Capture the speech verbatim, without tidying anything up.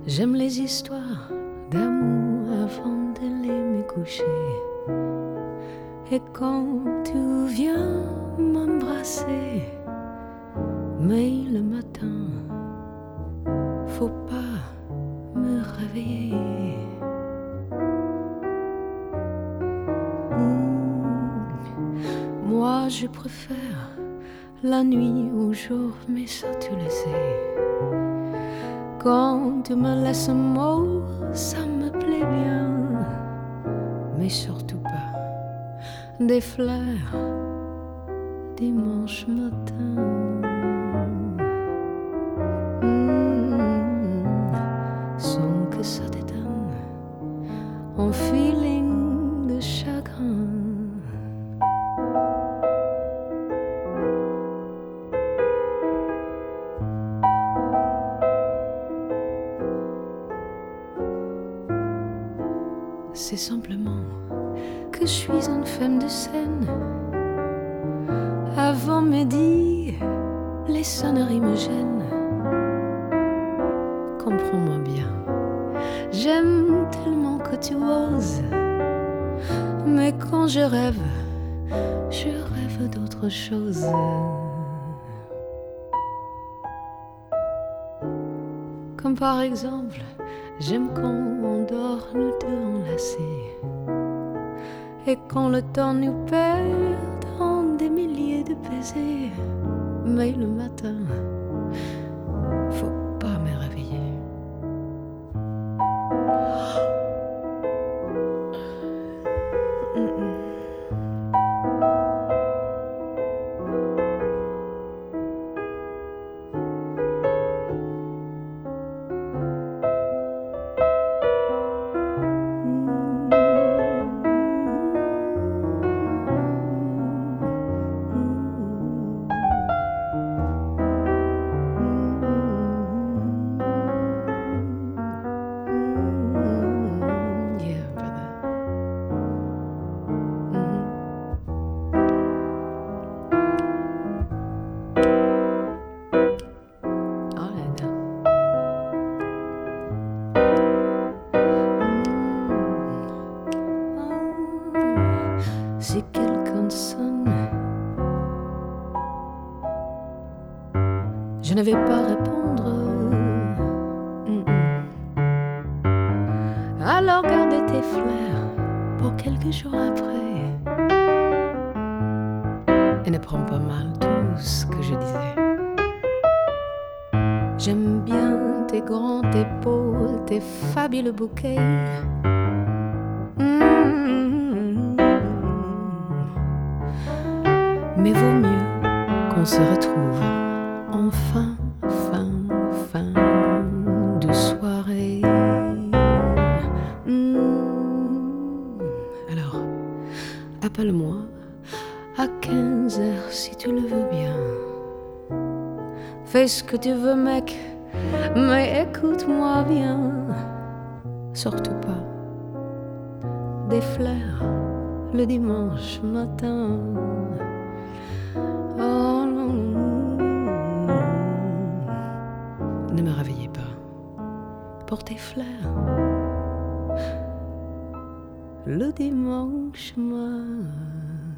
J'aime les histoires d'amour avant d'aller me coucher. Et quand tu viens m'embrasser, mais le matin, faut pas me réveiller. Mmh. Moi je préfère la nuit au jour, mais ça tu le sais. Quand tu me laisses un mot, ça me plaît bien, mais surtout pas des fleurs dimanche matin. Mmh, sans que ça te donne un feeling de chagrin. C'est simplement que je suis une femme de scène. Avant midi, les sonneries me gênent. Comprends-moi bien, j'aime tellement que tu oses. Mais quand je rêve, je rêve d'autre chose. Comme par exemple, j'aime quand on dort nous deux enlacés. Et quand le temps nous perd dans des milliers de baisers. Mais le matin, faut pas me réveiller. Si quelqu'un sonne, je ne vais pas répondre. Mm-mm. Alors garde tes fleurs pour quelques jours après. Et ne prends pas mal tout ce que je disais. J'aime bien tes grandes épaules, tes fabuleux bouquets. Mais vaut mieux qu'on se retrouve en fin, fin, fin de soirée. Mmh. Alors, appelle-moi à quinze heures si tu le veux bien. Fais ce que tu veux, mec, mais écoute-moi bien. Surtout pas des fleurs le dimanche matin. Oh non, ne me réveillez pas pour tes fleurs le dimanche matin.